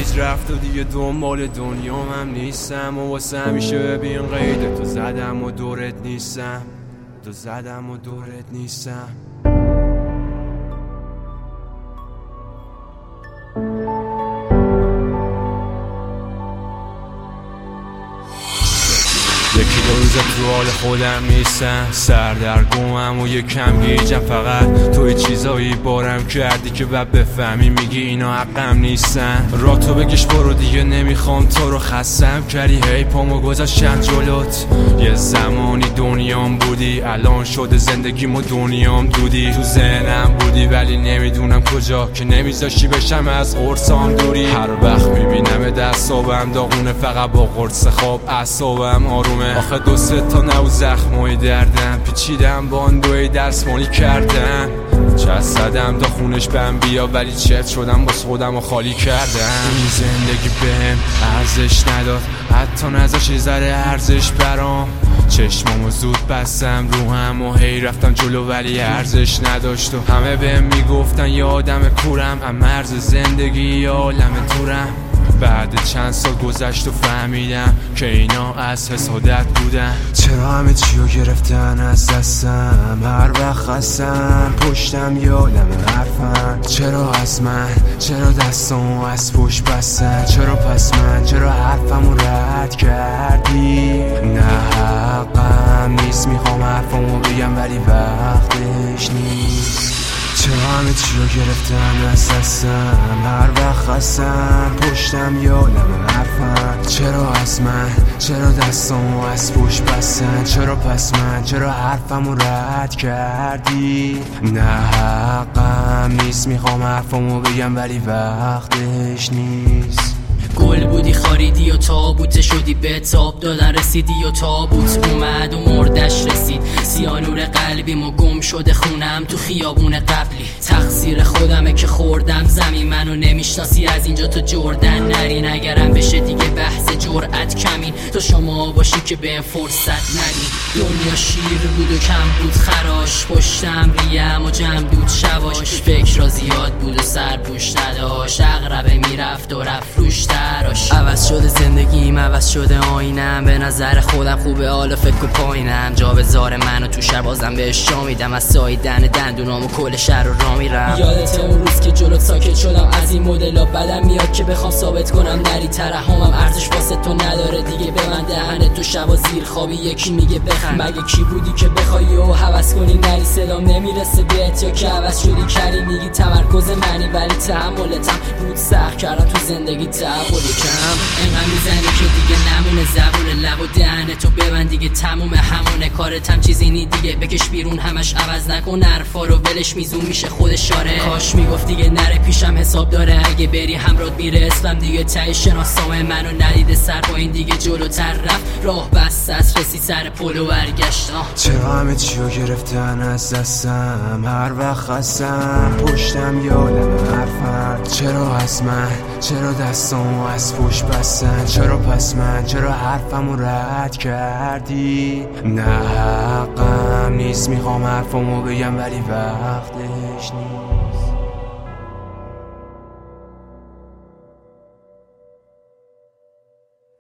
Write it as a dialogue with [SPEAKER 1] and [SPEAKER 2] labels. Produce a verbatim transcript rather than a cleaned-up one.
[SPEAKER 1] چیز رفت و دیگه دنبال دنیام هم نیستم و واسه همیشه ببین قیده تو زدم و دورت نیستم تو زدم و دورت نیستم یکی دو روز تو حال خودم نیستم، سردرگمم و یکم گیجم، فقط توی چیزایی بارم کردی که بعد بفهمی میگی اینا حقم نیستن. را تو بگیش برو دیگه نمیخوام تو رو خستم کردی، هی پامو گذاشتم جلوت. یه زمانی دنیام بودی، الان شده زندگیم و دنیام دودی. تو ذهنم بودی ولی نمیدونم کجا، که نمیذاشی بشم از قرصام دوری. هر وقت میبینم دستابم داغونه، فقط با قرص خواب اعصابم آرومه. آخه دو سه تا نو زخمای دردم، پیچیدم باندوی دستمالی کردم. چست زدم تا خونش بهم بیا، ولی چت شدم باز خودم و خالی کردم. این زندگی بهم ارزش نداد، حتی نذاش یه ذره ارزش برام. چشمامو زود بستم رو هم و هی رفتم جلو ولی ارزش نداشت. و همه بهم میگفتن یه آدم کورم، از مرز زندگی یه عالم دورم. بعد چند سال گذشت و فهمیدم که اینا از حسادت بودن. چرا همه چیو گرفتن از دستم، هر وقت خستم پشتم یادم حرفم. چرا از من، چرا دستامو از پشت بستن، چرا پس من، چرا حرفمو رد کردی. نه حقم نیست میخوام حرفمو بگم ولی وقتش نیست. چرا همه چیو گرفتن از دستم، هر وقت خستم پشتم یادم حرفم. چرا از من، چرا دستامو از پشت بستن، چرا پس من، چرا حرفمو رد کردی. نه حقم نیست میخوام حرفمو بگم ولی وقتش نیست.
[SPEAKER 2] گل بودی خاریدی و تابوت شدی، به تاب دادن رسیدی و تابوت اومد و مردش رسید. سیانور قلبیمو گم شده خونم تو خیابون قبلی. تقصیر خودمه که خوردم زمین، منو نمیشناسی از اینجا تو جردن نرین. اگرم بشه دیگه بحث جرأت کمین، تو شما باشی که به فرصت ندین. دنیا شیر بود و کم بود خراش، پشتم ریم و جمع دود شواش. فکر را زیاد بود و سر پوش نداشت، اغربه میرفت و رفت روش تراش. عوض شده زندگیم، عوض شده آینم، به نظر خودم خوبه حالا فکر و پایینم. جا به زار منو تو شهر بازم بهش جا میدم، از سایدن دندونام و کل شهر رو را میرم. یادت اون روز که جلوت ساکت شدم، از این مدلا بدم میاد که بخوام ثابت کنم نری. ترحمم ارزش واسه تو نداره دیگه، به من دهنت تو شبا زیر خوابی یکی میگه بخند. مگه کی بودی که بخوای و هوس کنی نری؟ صدام نمیرسه بهت یا که عوض شدی کری؟ میگی تمرکز منی ولی تحملتم بود سخت کردم تو زندگی تحول کم. اینقدر میزنی که دیگه نمونه زبون لب و دهنتو ببند دیگه، تموم همونه کارتم چیزی نی دیگه. بکش بیرون همش عوض نکن حرفا رو، ولش میزون میشه خودش شاره. کاش میگفت دیگه نره پیشم حساب داره، اگه بری همرات میره اسمم دیگه ته شناسنامه منو ندیده. سر با این دیگه جلوتر رفت، راه بست از رسید سر پل و برگشت.
[SPEAKER 1] چرا همه چیو گرفتن از دستم، هر وقت خستم پشتم یادم حرفم. چرا از من، چرا دستامو از پشت بستن، چرا پس من، چرا حرفمو رد کردی. نه حقم نیست میخوام حرفمو بگم ولی وقتش نیست.